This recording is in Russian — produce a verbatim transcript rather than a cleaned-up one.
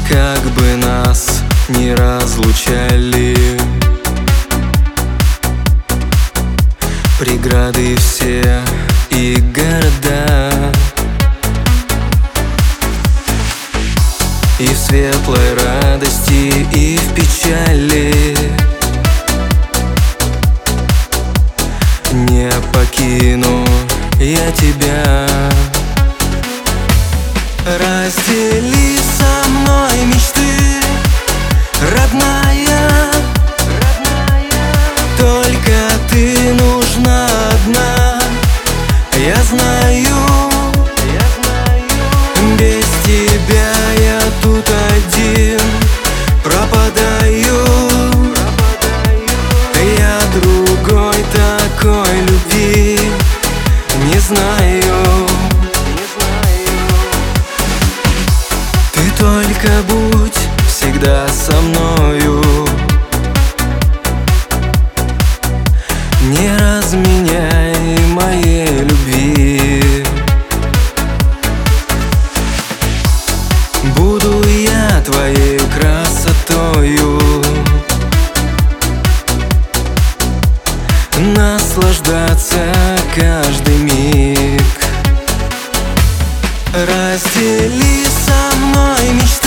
как бы нас не разлучали преграды все и города, и в светлой радости, и в печали не покину я тебя. Раздели со мной мечты, родная, только ты нужна одна. Я знаю, без тебя я тут один пропадаю. Я другой такой любви не знаю. Ты только будь всегда со мною, не разменяй моей любви. Буду я твоей красотою наслаждаться каждый миг. Раздели со мной мечты,